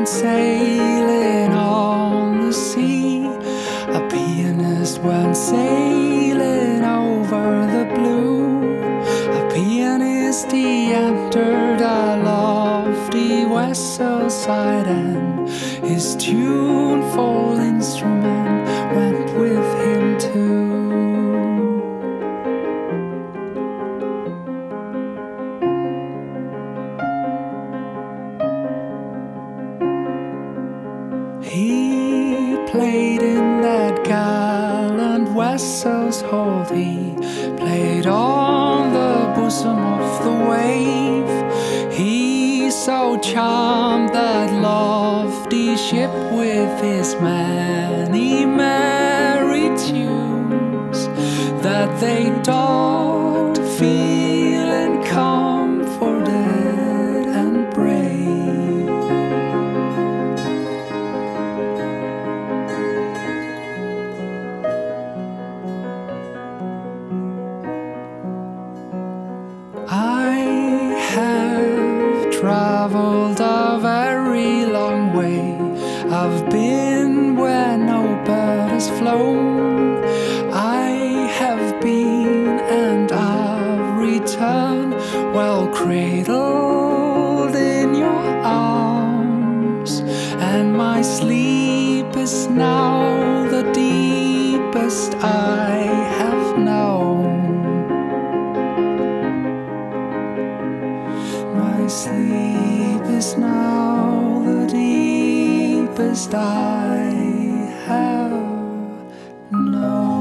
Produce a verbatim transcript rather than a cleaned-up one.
went sailing on the sea. A pianist went sailing over the blue. A pianist, he entered a lofty vessel side, and his tuneful instrument went with him too. He played in that gallant vessel's hold. He played on the bosom of the wave. He so charmed that lofty ship with his many merry tunes, that they docked feeling comforted and brave. I have traveled a very long way. I've been where no bird has flown. I have been and I've returned, well cradled in your arms. And my sleep is now the deepest I have known. My sleep is now the deepest I have known.